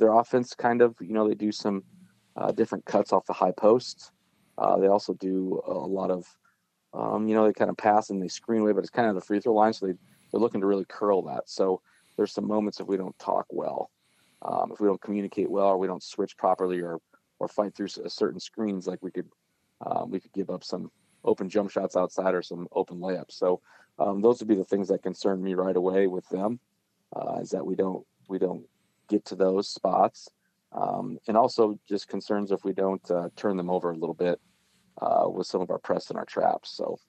their offense kind of, they do some different cuts off the high post. They also do a lot of, they kind of pass and they screen away, but it's kind of the free throw line. So they're looking to really curl that. So there's some moments if we don't talk well, if we don't communicate well, or we don't switch properly, or fight through certain screens, like we could give up some open jump shots outside or some open layups. So those would be the things that concern me right away with them, is that we don't get to those spots, and also just concerns if we don't turn them over a little bit with some of our press and our traps. So